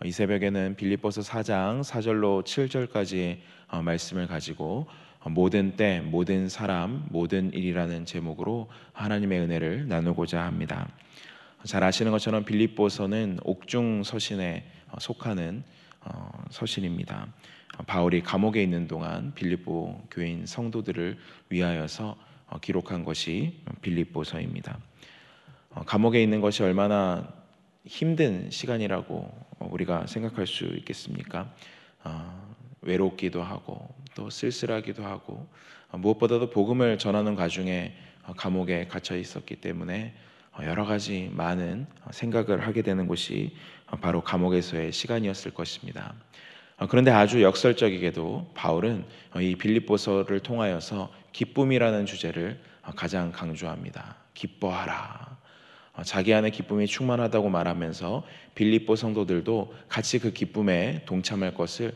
이 새벽에는 빌립보서 4장 4절로 7절까지의 말씀을 가지고 모든 때, 모든 사람, 모든 일이라는 제목으로 하나님의 은혜를 나누고자 합니다. 잘 아시는 것처럼 빌립보서는 옥중 서신에 속하는 서신입니다. 바울이 감옥에 있는 동안 빌립보 교인 성도들을 위하여서 기록한 것이 빌립보서입니다. 감옥에 있는 것이 얼마나 힘든 시간이라고 우리가 생각할 수 있겠습니까? 외롭기도 하고 또 쓸쓸하기도 하고 무엇보다도 복음을 전하는 과정에 감옥에 갇혀 있었기 때문에 여러 가지 많은 생각을 하게 되는 곳이 바로 감옥에서의 시간이었을 것입니다. 그런데 아주 역설적이게도 바울은 이 빌립보서를 통하여서 기쁨이라는 주제를 가장 강조합니다. 기뻐하라. 자기 안에 기쁨이 충만하다고 말하면서 빌립보 성도들도 같이 그 기쁨에 동참할 것을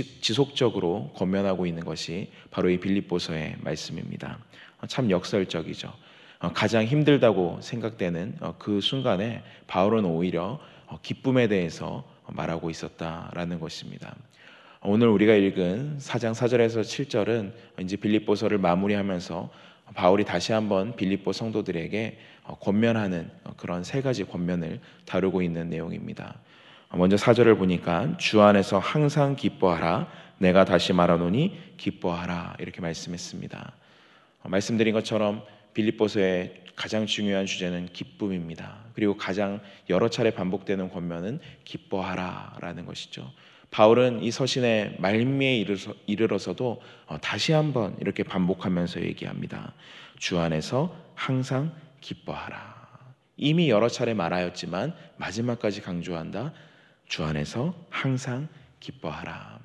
지속적으로 권면하고 있는 것이 바로 이 빌립보서의 말씀입니다. 참 역설적이죠. 가장 힘들다고 생각되는 그 순간에 바울은 오히려 기쁨에 대해서 말하고 있었다라는 것입니다. 오늘 우리가 읽은 4장 4절에서 7절은 이제 빌립보서를 마무리하면서 바울이 다시 한번 빌립보 성도들에게 권면하는 그런 세 가지 권면을 다루고 있는 내용입니다. 먼저 4절을 보니까 주 안에서 항상 기뻐하라, 내가 다시 말하노니 기뻐하라, 이렇게 말씀했습니다. 말씀드린 것처럼 빌립보서의 가장 중요한 주제는 기쁨입니다. 그리고 가장 여러 차례 반복되는 권면은 기뻐하라라는 것이죠. 바울은 이 서신의 말미에 이르러서도 다시 한번 이렇게 반복하면서 얘기합니다. 주 안에서 항상 기뻐하라. 이미 여러 차례 말하였지만 마지막까지 강조한다. 주 안에서 항상 기뻐하라.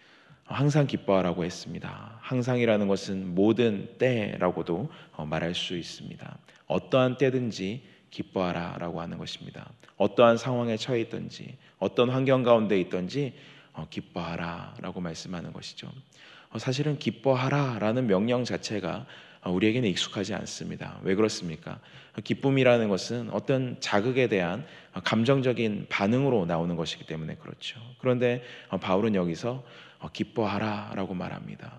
항상 기뻐하라고 했습니다. 항상이라는 것은 모든 때라고도 말할 수 있습니다. 어떠한 때든지 기뻐하라라고 하는 것입니다. 어떠한 상황에 처해 있든지 어떤 환경 가운데 있든지 기뻐하라라고 말씀하는 것이죠. 사실은 기뻐하라라는 명령 자체가 우리에게는 익숙하지 않습니다. 왜 그렇습니까? 기쁨이라는 것은 어떤 자극에 대한 감정적인 반응으로 나오는 것이기 때문에 그렇죠. 그런데 바울은 여기서 기뻐하라라고 말합니다.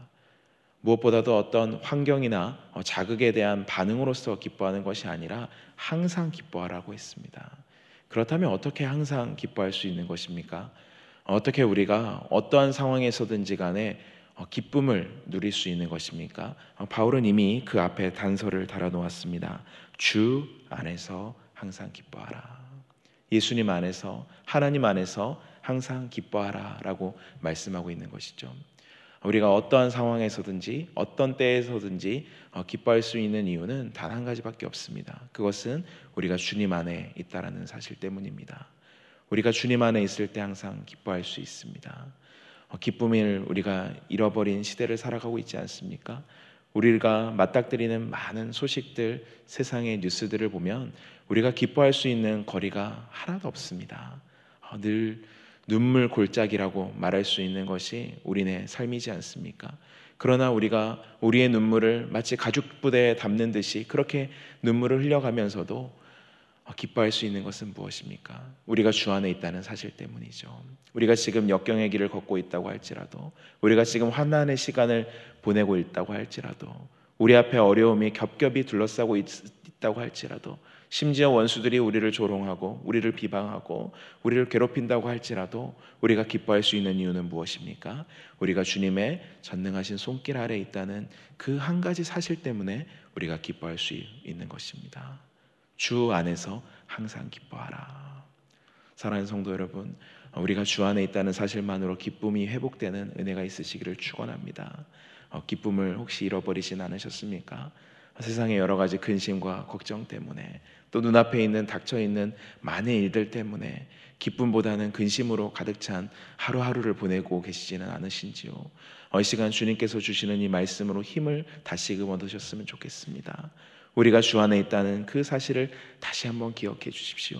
무엇보다도 어떤 환경이나 자극에 대한 반응으로서 기뻐하는 것이 아니라 항상 기뻐하라고 했습니다. 그렇다면 어떻게 항상 기뻐할 수 있는 것입니까? 어떻게 우리가 어떠한 상황에서든지 간에 기쁨을 누릴 수 있는 것입니까? 바울은 이미 그 앞에 단서를 달아놓았습니다. 주 안에서 항상 기뻐하라. 예수님 안에서, 하나님 안에서 항상 기뻐하라라고 말씀하고 있는 것이죠. 우리가 어떠한 상황에서든지 어떤 때에서든지 기뻐할 수 있는 이유는 단 한 가지밖에 없습니다. 그것은 우리가 주님 안에 있다라는 사실 때문입니다. 우리가 주님 안에 있을 때 항상 기뻐할 수 있습니다. 기쁨을 우리가 잃어버린 시대를 살아가고 있지 않습니까? 우리가 맞닥뜨리는 많은 소식들, 세상의 뉴스들을 보면 우리가 기뻐할 수 있는 거리가 하나도 없습니다. 늘 눈물 골짜기라고 말할 수 있는 것이 우리네 삶이지 않습니까? 그러나 우리가 우리의 눈물을 마치 가죽 부대에 담는 듯이 그렇게 눈물을 흘려가면서도 기뻐할 수 있는 것은 무엇입니까? 우리가 주 안에 있다는 사실 때문이죠. 우리가 지금 역경의 길을 걷고 있다고 할지라도, 우리가 지금 환난의 시간을 보내고 있다고 할지라도, 우리 앞에 어려움이 겹겹이 둘러싸고 있다고 할지라도, 심지어 원수들이 우리를 조롱하고 우리를 비방하고 우리를 괴롭힌다고 할지라도 우리가 기뻐할 수 있는 이유는 무엇입니까? 우리가 주님의 전능하신 손길 아래에 있다는 그 한 가지 사실 때문에 우리가 기뻐할 수 있는 것입니다. 주 안에서 항상 기뻐하라. 사랑하는 성도 여러분, 우리가 주 안에 있다는 사실만으로 기쁨이 회복되는 은혜가 있으시기를 축원합니다. 기쁨을 혹시 잃어버리진 않으셨습니까? 세상의 여러 가지 근심과 걱정 때문에 또 눈앞에 있는 닥쳐있는 많은 일들 때문에 기쁨보다는 근심으로 가득 찬 하루하루를 보내고 계시지는 않으신지요? 이 시간 주님께서 주시는 이 말씀으로 힘을 다시금 얻으셨으면 좋겠습니다. 우리가 주 안에 있다는 그 사실을 다시 한번 기억해 주십시오.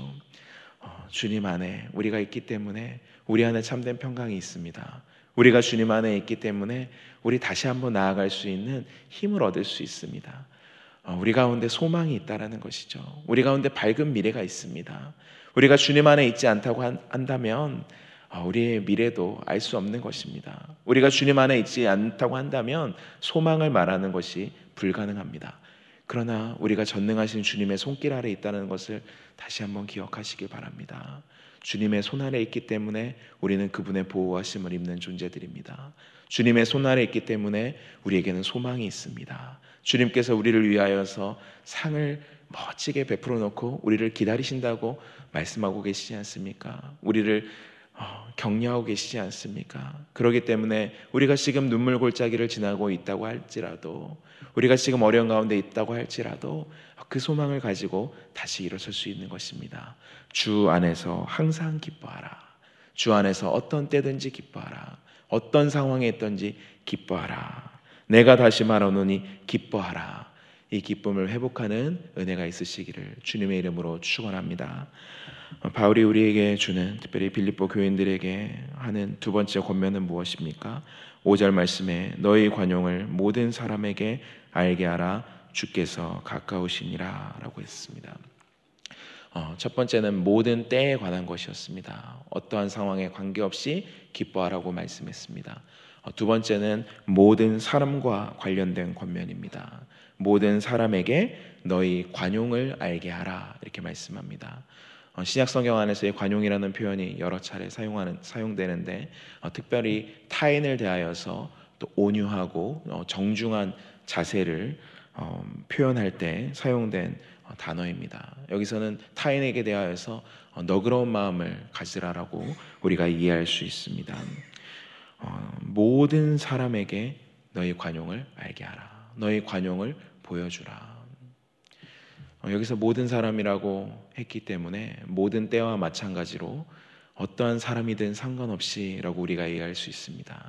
주님 안에 우리가 있기 때문에 우리 안에 참된 평강이 있습니다. 우리가 주님 안에 있기 때문에 우리 다시 한번 나아갈 수 있는 힘을 얻을 수 있습니다. 우리 가운데 소망이 있다라는 것이죠. 우리 가운데 밝은 미래가 있습니다. 우리가 주님 안에 있지 않다고 한다면 우리의 미래도 알 수 없는 것입니다. 우리가 주님 안에 있지 않다고 한다면 소망을 말하는 것이 불가능합니다. 그러나 우리가 전능하신 주님의 손길 아래 있다는 것을 다시 한번 기억하시길 바랍니다. 주님의 손 아래 있기 때문에 우리는 그분의 보호하심을 입는 존재들입니다. 주님의 손 아래 있기 때문에 우리에게는 소망이 있습니다. 주님께서 우리를 위하여서 상을 멋지게 베풀어 놓고 우리를 기다리신다고 말씀하고 계시지 않습니까? 우리를 격려하고 계시지 않습니까? 그렇기 때문에 우리가 지금 눈물 골짜기를 지나고 있다고 할지라도, 우리가 지금 어려운 가운데 있다고 할지라도 그 소망을 가지고 다시 일어설 수 있는 것입니다. 주 안에서 항상 기뻐하라. 주 안에서 어떤 때든지 기뻐하라. 어떤 상황에 있든지 기뻐하라. 내가 다시 말하노니 기뻐하라. 이 기쁨을 회복하는 은혜가 있으시기를 주님의 이름으로 축원합니다. 바울이 우리에게 주는, 특별히 빌립보 교인들에게 하는 두 번째 권면은 무엇입니까? 5절 말씀에 너희 관용을 모든 사람에게 알게 하라. 주께서 가까우시니라 라고 했습니다. 첫 번째는 모든 때에 관한 것이었습니다. 어떠한 상황에 관계없이 기뻐하라고 말씀했습니다. 두 번째는 모든 사람과 관련된 권면입니다. 모든 사람에게 너희 관용을 알게 하라 이렇게 말씀합니다. 신약 성경 안에서의 관용이라는 표현이 여러 차례 사용되는데 특별히 타인을 대하여서 또 온유하고 정중한 자세를 표현할 때 사용된 단어입니다. 여기서는 타인에게 대하여서 너그러운 마음을 가지라라고 우리가 이해할 수 있습니다. 모든 사람에게 너희 관용을 알게 하라. 너희 관용을 보여주라. 여기서 모든 사람이라고 했기 때문에 모든 때와 마찬가지로 어떠한 사람이든 상관없이 라고 우리가 이해할 수 있습니다.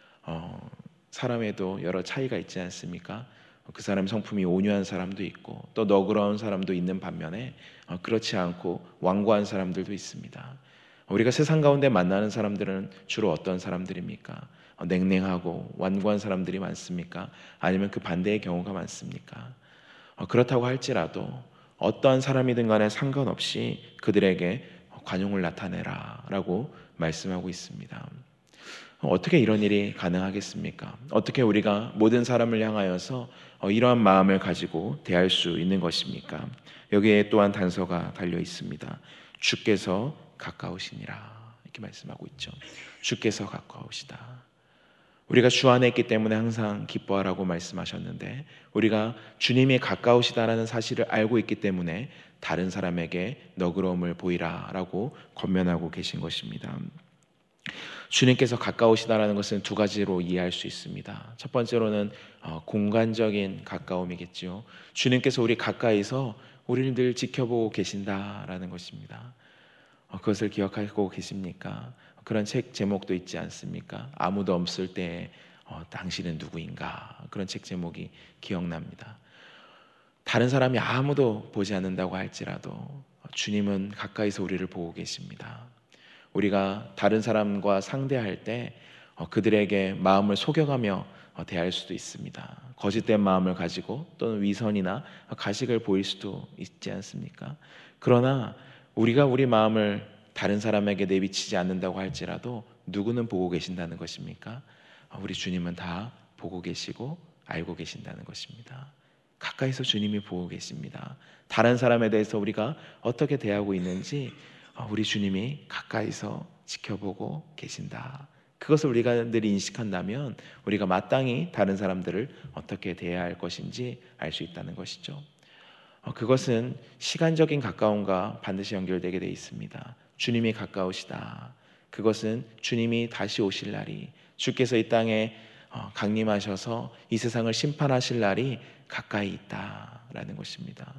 사람에도 여러 차이가 있지 않습니까? 그 사람 성품이 온유한 사람도 있고 또 너그러운 사람도 있는 반면에 그렇지 않고 완고한 사람들도 있습니다. 우리가 세상 가운데 만나는 사람들은 주로 어떤 사람들입니까? 냉랭하고 완고한 사람들이 많습니까? 아니면 그 반대의 경우가 많습니까? 그렇다고 할지라도 어떠한 사람이든 간에 상관없이 그들에게 관용을 나타내라 라고 말씀하고 있습니다. 어떻게 이런 일이 가능하겠습니까? 어떻게 우리가 모든 사람을 향하여서 이러한 마음을 가지고 대할 수 있는 것입니까? 여기에 또한 단서가 달려 있습니다. 주께서 가까우시니라 이렇게 말씀하고 있죠. 주께서 가까우시다. 우리가 주 안에 있기 때문에 항상 기뻐하라고 말씀하셨는데 우리가 주님이 가까우시다라는 사실을 알고 있기 때문에 다른 사람에게 너그러움을 보이라라고 권면하고 계신 것입니다. 주님께서 가까우시다라는 것은 두 가지로 이해할 수 있습니다. 첫 번째로는 공간적인 가까움이겠죠. 주님께서 우리 가까이서 우리를 늘 지켜보고 계신다라는 것입니다. 그것을 기억하고 계십니까? 그런 책 제목도 있지 않습니까? 아무도 없을 때 당신은 누구인가? 그런 책 제목이 기억납니다. 다른 사람이 아무도 보지 않는다고 할지라도 주님은 가까이서 우리를 보고 계십니다. 우리가 다른 사람과 상대할 때 그들에게 마음을 속여가며 대할 수도 있습니다. 거짓된 마음을 가지고 또는 위선이나 가식을 보일 수도 있지 않습니까? 그러나 우리가 우리 마음을 다른 사람에게 내비치지 않는다고 할지라도 누구는 보고 계신다는 것입니까? 우리 주님은 다 보고 계시고 알고 계신다는 것입니다. 가까이서 주님이 보고 계십니다. 다른 사람에 대해서 우리가 어떻게 대하고 있는지 우리 주님이 가까이서 지켜보고 계신다. 그것을 우리가 늘 인식한다면 우리가 마땅히 다른 사람들을 어떻게 대해야 할 것인지 알 수 있다는 것이죠. 그것은 시간적인 가까움과 반드시 연결되게 되어 있습니다. 주님이 가까우시다. 그것은 주님이 다시 오실 날이, 주께서 이 땅에 강림하셔서 이 세상을 심판하실 날이 가까이 있다라는 것입니다.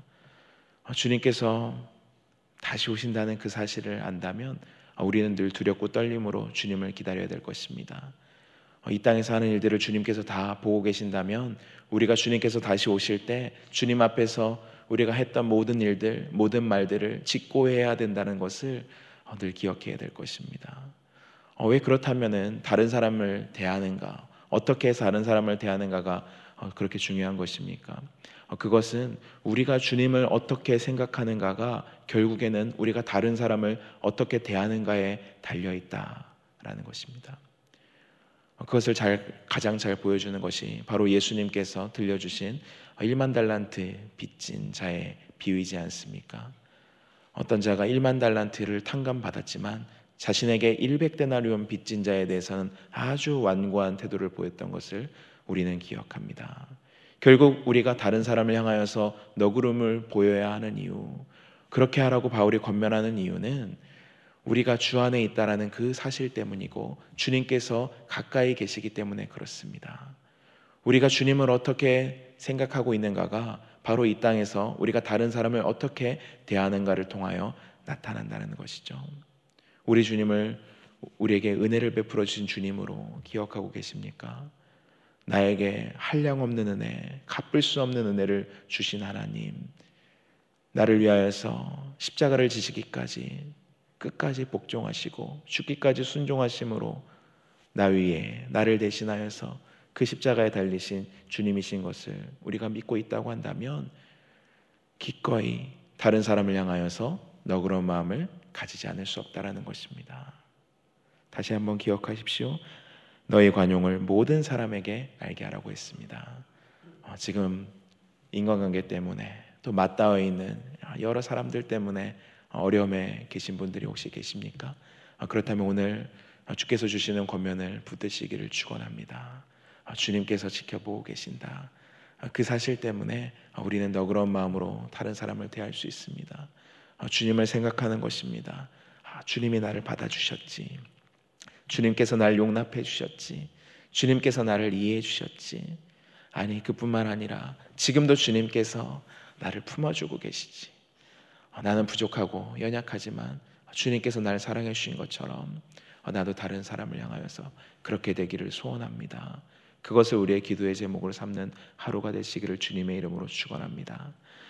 주님께서 다시 오신다는 그 사실을 안다면 우리는 늘 두렵고 떨림으로 주님을 기다려야 될 것입니다. 이 땅에서 하는 일들을 주님께서 다 보고 계신다면 우리가 주님께서 다시 오실 때 주님 앞에서 우리가 했던 모든 일들, 모든 말들을 직고해야 된다는 것을 늘 기억해야 될 것입니다. 왜 그렇다면은 다른 사람을 대하는가, 어떻게 해서 다른 사람을 대하는가가 그렇게 중요한 것입니까? 그것은 우리가 주님을 어떻게 생각하는가가 결국에는 우리가 다른 사람을 어떻게 대하는가에 달려있다 있다라는 것입니다. 그것을 가장 잘 보여주는 것이 바로 예수님께서 들려주신 1만 달란트 빚진 자의 비유이지 않습니까? 어떤 자가 1만 달란트를 탕감받았지만 자신에게 100데나리온 빚진 자에 대해서는 아주 완고한 태도를 보였던 것을 우리는 기억합니다. 결국 우리가 다른 사람을 향하여서 너그러움을 보여야 하는 이유, 그렇게 하라고 바울이 권면하는 이유는 우리가 주 안에 있다라는 그 사실 때문이고 주님께서 가까이 계시기 때문에 그렇습니다. 우리가 주님을 어떻게 생각하고 있는가가 바로 이 땅에서 우리가 다른 사람을 어떻게 대하는가를 통하여 나타난다는 것이죠. 우리 주님을, 우리에게 은혜를 베풀어 주신 주님으로 기억하고 계십니까? 나에게 한량없는 은혜, 갚을 수 없는 은혜를 주신 하나님, 나를 위하여서 십자가를 지시기까지 끝까지 복종하시고 죽기까지 순종하심으로 나 위에 나를 대신하여서 그 십자가에 달리신 주님이신 것을 우리가 믿고 있다고 한다면 기꺼이 다른 사람을 향하여서 너그러운 마음을 가지지 않을 수 없다라는 것입니다. 다시 한번 기억하십시오. 너희 관용을 모든 사람에게 알게 하라고 했습니다. 지금 인간관계 때문에 또 맞닿아 있는 여러 사람들 때문에 어려움에 계신 분들이 혹시 계십니까? 그렇다면 오늘 주께서 주시는 권면을 붙드시기를 축원합니다. 주님께서 지켜보고 계신다. 그 사실 때문에 우리는 너그러운 마음으로 다른 사람을 대할 수 있습니다. 주님을 생각하는 것입니다. 주님이 나를 받아주셨지, 주님께서 나를 용납해 주셨지, 주님께서 나를 이해해 주셨지, 아니 그뿐만 아니라 지금도 주님께서 나를 품어주고 계시지. 나는 부족하고 연약하지만 주님께서 나를 사랑해 주신 것처럼 나도 다른 사람을 향하여서 그렇게 되기를 소원합니다. 그것을 우리의 기도의 제목으로 삼는 하루가 되시기를 주님의 이름으로 축원합니다.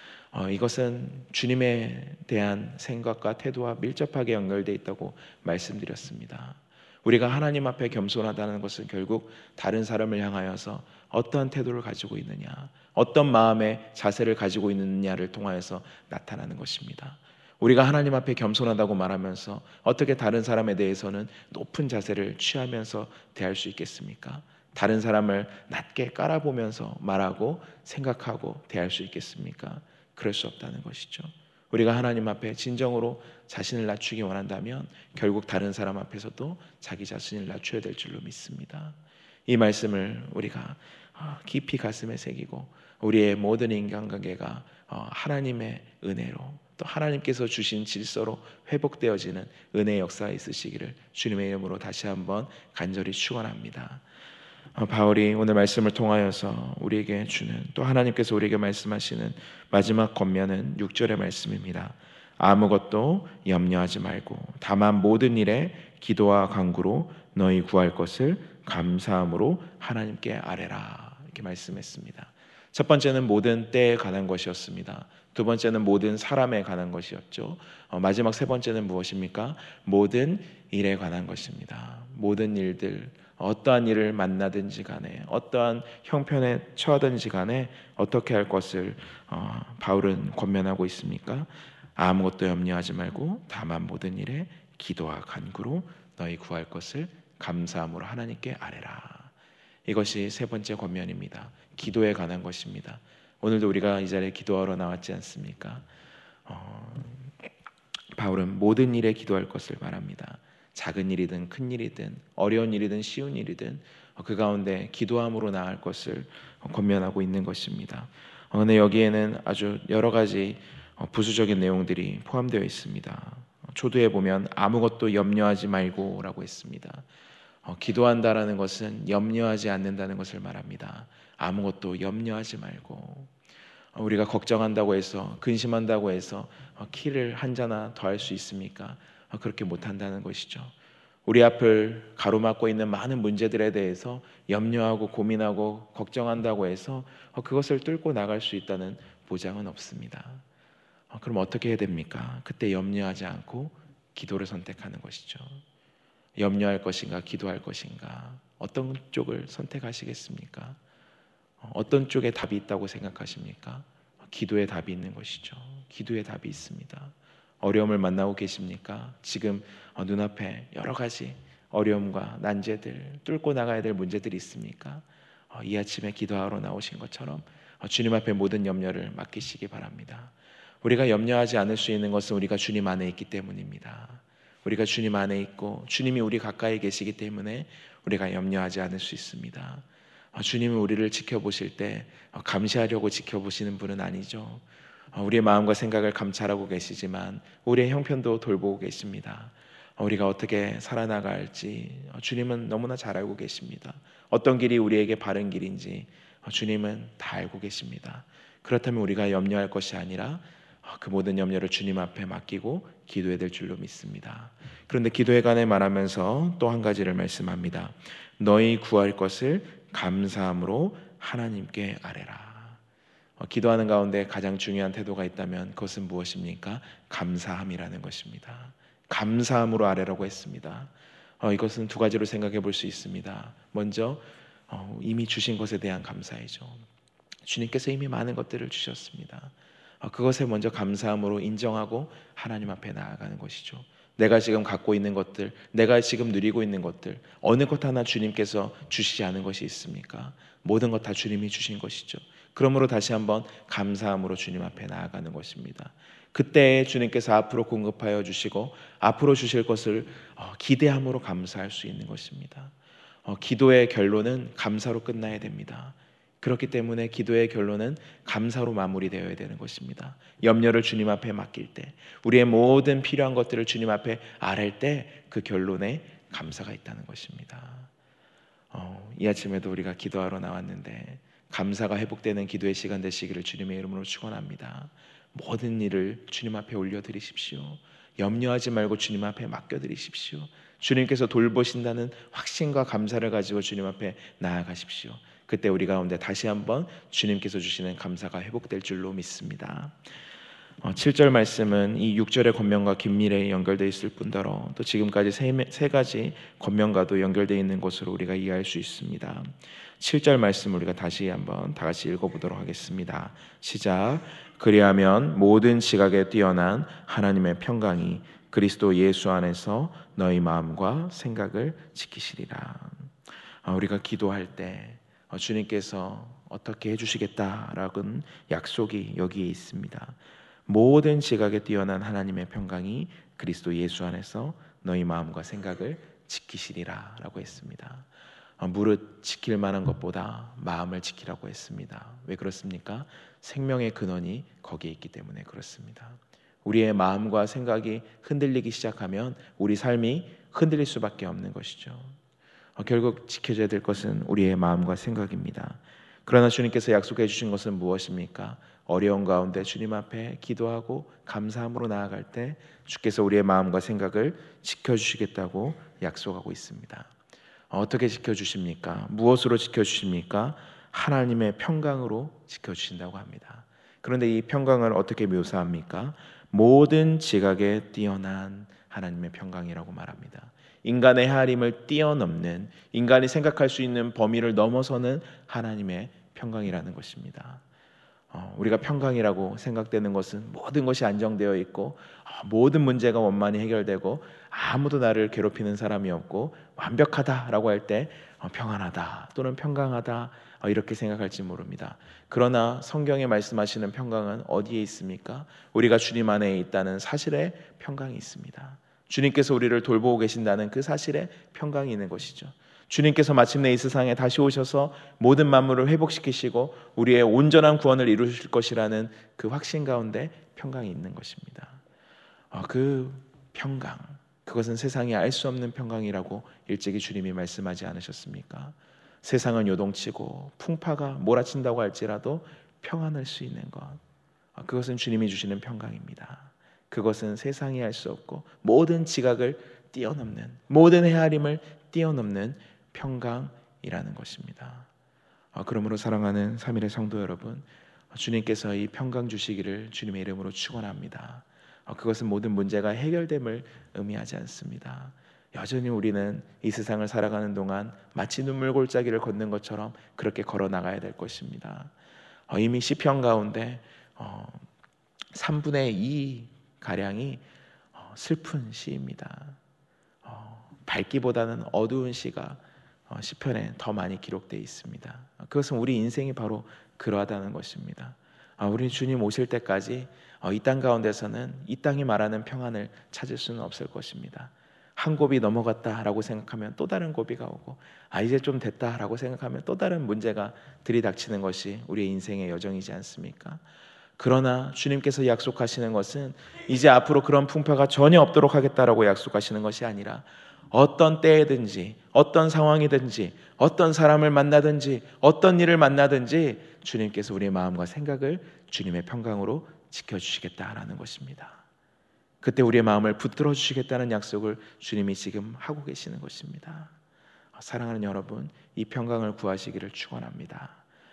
이것은 주님에 대한 생각과 태도와 밀접하게 연결되어 있다고 말씀드렸습니다. 우리가 하나님 앞에 겸손하다는 것은 결국 다른 사람을 향하여서 어떠한 태도를 가지고 있느냐, 어떤 마음의 자세를 가지고 있느냐를 통하여서 나타나는 것입니다. 우리가 하나님 앞에 겸손하다고 말하면서 어떻게 다른 사람에 대해서는 높은 자세를 취하면서 대할 수 있겠습니까? 다른 사람을 낮게 깔아보면서 말하고 생각하고 대할 수 있겠습니까? 그럴 수 없다는 것이죠. 우리가 하나님 앞에 진정으로 자신을 낮추기 원한다면 결국 다른 사람 앞에서도 자기 자신을 낮춰야 될 줄로 믿습니다. 이 말씀을 우리가 깊이 가슴에 새기고 우리의 모든 인간관계가 하나님의 은혜로 또 하나님께서 주신 질서로 회복되어지는 은혜의 역사가 있으시기를 주님의 이름으로 다시 한번 간절히 축원합니다. 바울이 오늘 말씀을 통하여서 우리에게 주는, 또 하나님께서 우리에게 말씀하시는 마지막 권면은 6절의 말씀입니다. 아무것도 염려하지 말고 다만 모든 일에 기도와 간구로 너희 구할 것을 감사함으로 하나님께 아뢰라, 이렇게 말씀했습니다. 첫 번째는 모든 때에 관한 것이었습니다. 두 번째는 모든 사람에 관한 것이었죠. 마지막 세 번째는 무엇입니까? 모든 일에 관한 것입니다. 모든 일들, 어떠한 일을 만나든지 간에 어떠한 형편에 처하든지 간에 어떻게 할 것을 바울은 권면하고 있습니까? 아무것도 염려하지 말고 다만 모든 일에 기도와 간구로 너희 구할 것을 감사함으로 하나님께 아뢰라. 이것이 세 번째 권면입니다. 기도에 관한 것입니다. 오늘도 우리가 이 자리에 기도하러 나왔지 않습니까? 바울은 모든 일에 기도할 것을 말합니다. 작은 일이든 큰 일이든 어려운 일이든 쉬운 일이든 그 가운데 기도함으로 나아갈 것을 권면하고 있는 것입니다. 근데 여기에는 아주 여러 가지 부수적인 내용들이 포함되어 있습니다. 초두에 보면 아무것도 염려하지 말고 라고 했습니다. 기도한다라는 것은 염려하지 않는다는 것을 말합니다. 아무것도 염려하지 말고, 우리가 걱정한다고 해서 근심한다고 해서 키를 한 자나 더 할 수 있습니까? 그렇게 못한다는 것이죠. 우리 앞을 가로막고 있는 많은 문제들에 대해서 염려하고 고민하고 걱정한다고 해서 그것을 뚫고 나갈 수 있다는 보장은 없습니다. 그럼 어떻게 해야 됩니까? 그때 염려하지 않고 기도를 선택하는 것이죠. 염려할 것인가 기도할 것인가, 어떤 쪽을 선택하시겠습니까? 어떤 쪽에 답이 있다고 생각하십니까? 기도에 답이 있는 것이죠. 기도에 답이 있습니다. 어려움을 만나고 계십니까? 지금 눈앞에 여러 가지 어려움과 난제들, 뚫고 나가야 될 문제들이 있습니까? 이 아침에 기도하러 나오신 것처럼 주님 앞에 모든 염려를 맡기시기 바랍니다. 우리가 염려하지 않을 수 있는 것은 우리가 주님 안에 있기 때문입니다. 우리가 주님 안에 있고 주님이 우리 가까이 계시기 때문에 우리가 염려하지 않을 수 있습니다. 주님은 우리를 지켜보실 때 감시하려고 지켜보시는 분은 아니죠. 우리의 마음과 생각을 감찰하고 계시지만 우리의 형편도 돌보고 계십니다. 우리가 어떻게 살아나갈지 주님은 너무나 잘 알고 계십니다. 어떤 길이 우리에게 바른 길인지 주님은 다 알고 계십니다. 그렇다면 우리가 염려할 것이 아니라 그 모든 염려를 주님 앞에 맡기고 기도해야 될 줄로 믿습니다. 그런데 기도에 관해 말하면서 또 한 가지를 말씀합니다. 너희 구할 것을 감사함으로 하나님께 아뢰라. 기도하는 가운데 가장 중요한 태도가 있다면 그것은 무엇입니까? 감사함이라는 것입니다. 감사함으로 아뢰라고 했습니다. 이것은 두 가지로 생각해 볼 수 있습니다. 먼저 이미 주신 것에 대한 감사이죠. 주님께서 이미 많은 것들을 주셨습니다. 그것에 먼저 감사함으로 인정하고 하나님 앞에 나아가는 것이죠. 내가 지금 갖고 있는 것들, 내가 지금 누리고 있는 것들, 어느 것 하나 주님께서 주시지 않은 것이 있습니까? 모든 것 다 주님이 주신 것이죠. 그러므로 다시 한번 감사함으로 주님 앞에 나아가는 것입니다. 그때 주님께서 앞으로 공급하여 주시고 앞으로 주실 것을 기대함으로 감사할 수 있는 것입니다. 기도의 결론은 감사로 끝나야 됩니다. 그렇기 때문에 기도의 결론은 감사로 마무리되어야 되는 것입니다. 염려를 주님 앞에 맡길 때, 우리의 모든 필요한 것들을 주님 앞에 아뢰 때 그 결론에 감사가 있다는 것입니다. 이 아침에도 우리가 기도하러 나왔는데 감사가 회복되는 기도의 시간 되시기를 주님의 이름으로 축원합니다. 모든 일을 주님 앞에 올려드리십시오. 염려하지 말고 주님 앞에 맡겨드리십시오. 주님께서 돌보신다는 확신과 감사를 가지고 주님 앞에 나아가십시오. 그때 우리 가운데 다시 한번 주님께서 주시는 감사가 회복될 줄로 믿습니다. 7절 말씀은 이 6절의 권면과 긴밀히 연결되어 있을 뿐더러 또 지금까지 세 가지 권면과도 연결되어 있는 것으로 우리가 이해할 수 있습니다. 7절 말씀을 우리가 다시 한번 다 같이 읽어보도록 하겠습니다. 시작. 그리하면 모든 지각에 뛰어난 하나님의 평강이 그리스도 예수 안에서 너희 마음과 생각을 지키시리라. 우리가 기도할 때 주님께서 어떻게 해주시겠다라는 약속이 여기에 있습니다. 모든 지각에 뛰어난 하나님의 평강이 그리스도 예수 안에서 너희 마음과 생각을 지키시리라 라고 했습니다. 무릇 지킬 만한 것보다 마음을 지키라고 했습니다. 왜 그렇습니까? 생명의 근원이 거기에 있기 때문에 그렇습니다. 우리의 마음과 생각이 흔들리기 시작하면 우리 삶이 흔들릴 수밖에 없는 것이죠. 결국 지켜져야 될 것은 우리의 마음과 생각입니다. 그러나 주님께서 약속해 주신 것은 무엇입니까? 어려운 가운데 주님 앞에 기도하고 감사함으로 나아갈 때 주께서 우리의 마음과 생각을 지켜주시겠다고 약속하고 있습니다. 어떻게 지켜주십니까? 무엇으로 지켜주십니까? 하나님의 평강으로 지켜주신다고 합니다. 그런데 이 평강을 어떻게 묘사합니까? 모든 지각에 뛰어난 하나님의 평강이라고 말합니다. 인간의 헤아림을 뛰어넘는, 인간이 생각할 수 있는 범위를 넘어서는 하나님의 평강이라는 것입니다. 우리가 평강이라고 생각되는 것은 모든 것이 안정되어 있고 모든 문제가 원만히 해결되고 아무도 나를 괴롭히는 사람이 없고 완벽하다라고 할 때 평안하다 또는 평강하다 이렇게 생각할지 모릅니다. 그러나 성경에 말씀하시는 평강은 어디에 있습니까? 우리가 주님 안에 있다는 사실에 평강이 있습니다. 주님께서 우리를 돌보고 계신다는 그 사실에 평강이 있는 것이죠. 주님께서 마침내 이 세상에 다시 오셔서 모든 만물을 회복시키시고 우리의 온전한 구원을 이루실 것이라는 그 확신 가운데 평강이 있는 것입니다. 그 평강, 그것은 세상이 알 수 없는 평강이라고 일찍이 주님이 말씀하지 않으셨습니까? 세상은 요동치고 풍파가 몰아친다고 할지라도 평안할 수 있는 것, 그것은 주님이 주시는 평강입니다. 그것은 세상이 할 수 없고 모든 지각을 뛰어넘는, 모든 헤아림을 뛰어넘는 평강이라는 것입니다. 그러므로 사랑하는 3일의 성도 여러분, 주님께서 이 평강 주시기를 주님의 이름으로 축원합니다. 그것은 모든 문제가 해결됨을 의미하지 않습니다. 여전히 우리는 이 세상을 살아가는 동안 마치 눈물골짜기를 걷는 것처럼 그렇게 걸어 나가야 될 것입니다. 이미 시편 가운데 3분의 2 가량이 슬픈 시입니다. 밝기보다는 어두운 시가 시편에 더 많이 기록되어 있습니다. 그것은 우리 인생이 바로 그러하다는 것입니다. 우리 주님 오실 때까지 이 땅 가운데서는 이 땅이 말하는 평안을 찾을 수는 없을 것입니다. 한 곱이 넘어갔다라고 생각하면 또 다른 고비가 오고, 이제 좀 됐다라고 생각하면 또 다른 문제가 들이닥치는 것이 우리의 인생의 여정이지 않습니까? 그러나 주님께서 약속하시는 것은 이제 앞으로 그런 풍파가 전혀 없도록 하겠다라고 약속하시는 것이 아니라, 어떤 때에든지 어떤 상황이든지 어떤 사람을 만나든지 어떤 일을 만나든지 주님께서 우리의 마음과 생각을 주님의 평강으로 지켜주시겠다라는 것입니다. 그때 우리의 마음을 붙들어 주시겠다는 약속을 주님이 지금 하고 계시는 것입니다. 사랑하는 여러분, 이 평강을 구하시기를 축원합니다.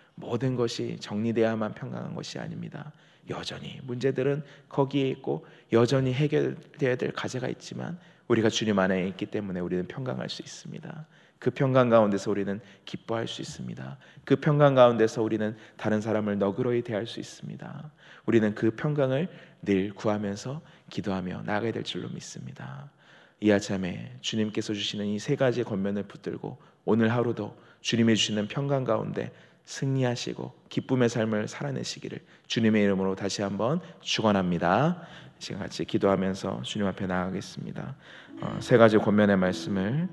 모든 것이 정리되어야만 평강한 것이 아닙니다. 여전히 문제들은 거기에 있고 여전히 해결되어야 될 과제가 있지만 우리가 주님 안에 있기 때문에 우리는 평강할 수 있습니다. 그 평강 가운데서 우리는 기뻐할 수 있습니다. 그 평강 가운데서 우리는 다른 사람을 너그러이 대할 수 있습니다. 우리는 그 평강을 늘 구하면서 기도하며 나아가야 될 줄로 믿습니다. 이 아침에 주님께서 주시는 이 세 가지 권면을 붙들고 오늘 하루도 주님이 주시는 평강 가운데 승리하시고 기쁨의 삶을 살아내시기를 주님의 이름으로 다시 한번 축원합니다. 지금 같이 기도하면서 주님 앞에 나아가겠습니다. 세 가지 권면의 말씀을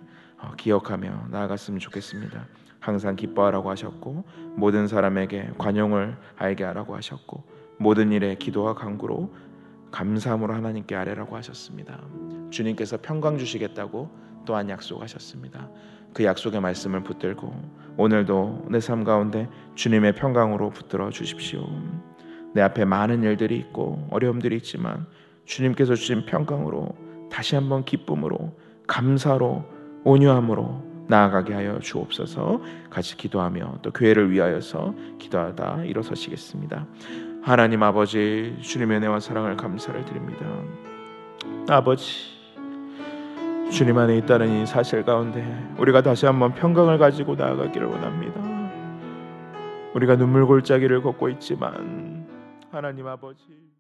기억하며 나아갔으면 좋겠습니다. 항상 기뻐하라고 하셨고, 모든 사람에게 관용을 알게 하라고 하셨고, 모든 일에 기도와 간구로 감사함으로 하나님께 아뢰라고 하셨습니다. 주님께서 평강 주시겠다고 또한 약속하셨습니다. 그 약속의 말씀을 붙들고 오늘도 내 삶 가운데 주님의 평강으로 붙들어 주십시오. 내 앞에 많은 일들이 있고 어려움들이 있지만 주님께서 주신 평강으로 다시 한번 기쁨으로 감사로 온유함으로 나아가게 하여 주옵소서. 같이 기도하며 또 교회를 위하여서 기도하다 일어서시겠습니다. 하나님 아버지, 주님의 은혜와 사랑을 감사를 드립니다. 아버지, 주님 안에 있다는 이 사실 가운데 우리가 다시 한번 평강을 가지고 나아가기를 원합니다. 우리가 눈물골짜기를 걷고 있지만 하나님 아버지,